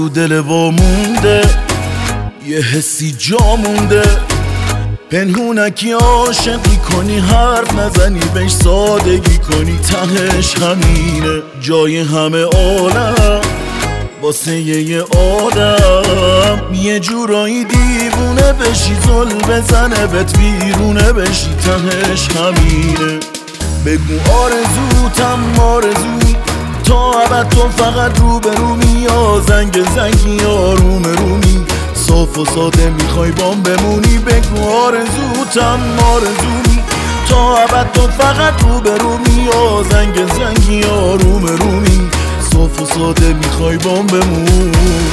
رو دل وامونده، یه حسی جا مونده، پنهونکی عاشقی کنی، حرف نزنی بهش سادگی کنی، تهش همینه جای همه عالم واسه یه آدم، یه جورایی دیوونه بشی، زل بزنه بهت بیرونه بشی، تهش همینه. بگو آرزوتم آرزویی، تا ابد تو فقط روبرومی، یا زنگ زنگی آروم رومی، صاف و ساده میخوای بام بمونی. بگو آرزوتم آرزویی، تا ابد تو فقط روبرومی، یا زنگ زنگی آروم رومی، صاف و ساده میخوای بام بمونی.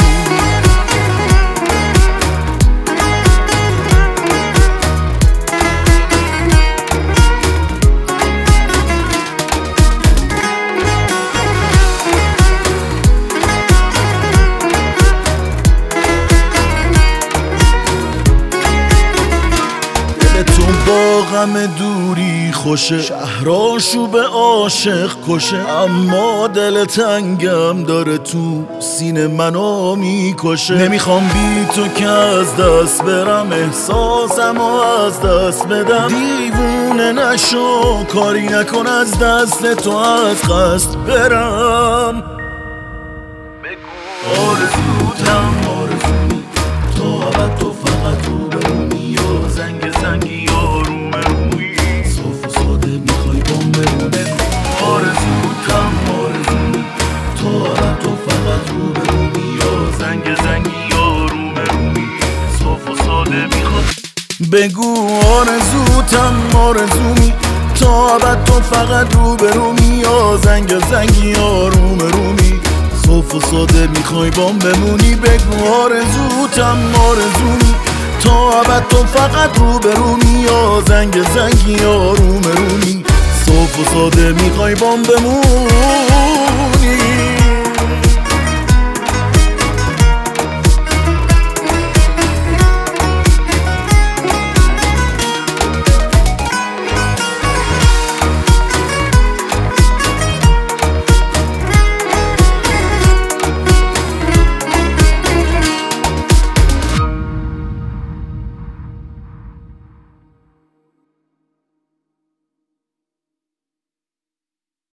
تو با غم دوری خوشه، شهراشو به عاشق کشه، اما دل تنگم داره تو سینه منو میکشه. نمیخوام بی تو که از دست برم، احساسمو از دست بدم، دیوونه نشو کاری نکن از دست تو از قصد برم. بگو آرزوتم آرزویی، تا ابد تو فقط روبرومی، یا زنگ زنگی آروم رومی، صاف و ساده میخوای بام بمونی. آرزوتم آرزویی، تا ابد تو فقط روبرومی، یا زنگ زنگی آروم رومی، صاف و ساده میخوای. بگو آرزوتم آرزویی، تا ابد تو فقط روبرومی، یا زنگ زنگی آروم رومی، صاف و ساده میخوای بام بمونی. بگو آرزوتم آرزویی، تا ابد تو فقط روبرومی، یا زنگ زنگی آروم رومی، صاف و ساده میخوای بام بمونی.